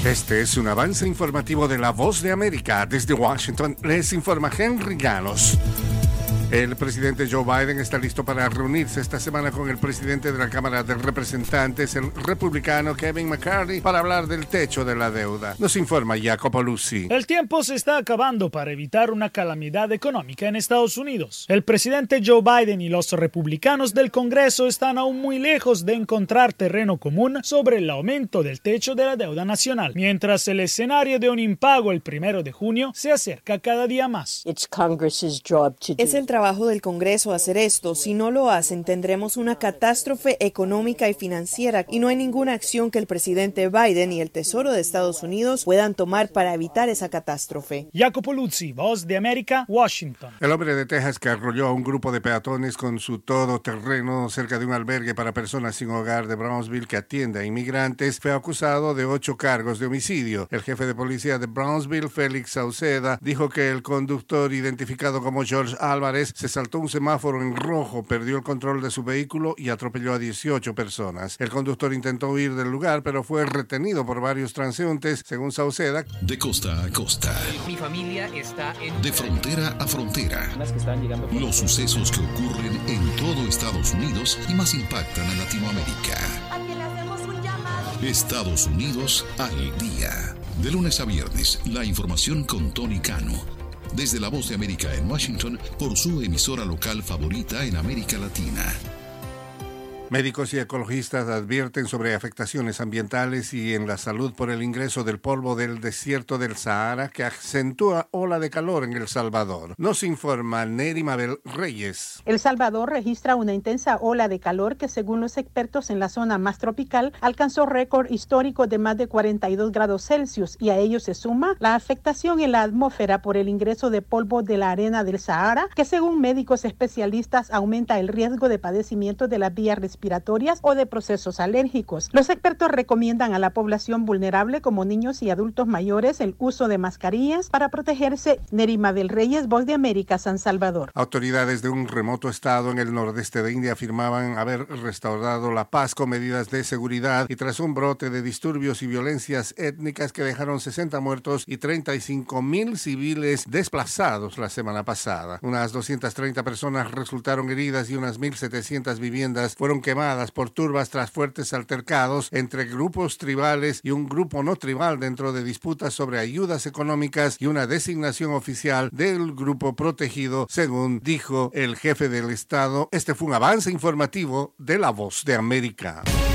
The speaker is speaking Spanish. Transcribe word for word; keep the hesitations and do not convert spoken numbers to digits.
Este es un avance informativo de La Voz de América. Desde Washington les informa Henry Llanos. El presidente Joe Biden está listo para reunirse esta semana con el presidente de la Cámara de Representantes, el republicano Kevin McCarthy, para hablar del techo de la deuda. Nos informa Jacopo Luzzi. El tiempo se está acabando para evitar una calamidad económica en Estados Unidos. El presidente Joe Biden y los republicanos del Congreso están aún muy lejos de encontrar terreno común sobre el aumento del techo de la deuda nacional, mientras el escenario de un impago el primero de junio se acerca cada día más. It's Congress's job to do. Es el trabajo del Congreso hacer esto. Si no lo hacen, tendremos una catástrofe económica y financiera y no hay ninguna acción que el presidente Biden y el Tesoro de Estados Unidos puedan tomar para evitar esa catástrofe. Jacopo Luzzi, Voz de América, Washington. El hombre de Texas que arrolló a un grupo de peatones con su todoterreno cerca de un albergue para personas sin hogar de Brownsville que atiende a inmigrantes fue acusado de ocho cargos de homicidio. El jefe de policía de Brownsville, Félix Sauceda, dijo que el conductor identificado como George Álvarez se saltó un semáforo en rojo, perdió el control de su vehículo y atropelló a dieciocho personas. El conductor intentó huir del lugar, pero fue retenido por varios transeúntes, según Sauceda. De costa a costa. Mi familia está en... De frontera a frontera. Los sucesos que ocurren en todo Estados Unidos y más impactan a Latinoamérica. Aquí le hacemos un llamado. Estados Unidos al día. De lunes a viernes, la información con Tony Cano. Desde La Voz de América en Washington, por su emisora local favorita en América Latina. Médicos y ecologistas advierten sobre afectaciones ambientales y en la salud por el ingreso del polvo del desierto del Sahara que acentúa ola de calor en El Salvador. Nos informa Neri Mabel Reyes. El Salvador registra una intensa ola de calor que, según los expertos en la zona más tropical, alcanzó récord histórico de más de cuarenta y dos grados Celsius y a ello se suma la afectación en la atmósfera por el ingreso de polvo de la arena del Sahara, que según médicos especialistas aumenta el riesgo de padecimiento de las vías respiratorias respiratorias o de procesos alérgicos. Los expertos recomiendan a la población vulnerable como niños y adultos mayores el uso de mascarillas para protegerse. Nerima del Reyes, Voz de América, San Salvador. Autoridades de un remoto estado en el nordeste de India afirmaban haber restaurado la paz con medidas de seguridad y tras un brote de disturbios y violencias étnicas que dejaron sesenta muertos y treinta y cinco mil civiles desplazados la semana pasada. Unas doscientas treinta personas resultaron heridas y unas mil setecientas viviendas fueron quemadas quemadas por turbas tras fuertes altercados entre grupos tribales y un grupo no tribal dentro de disputas sobre ayudas económicas y una designación oficial del grupo protegido, según dijo el jefe del estado. Este fue un avance informativo de La Voz de América.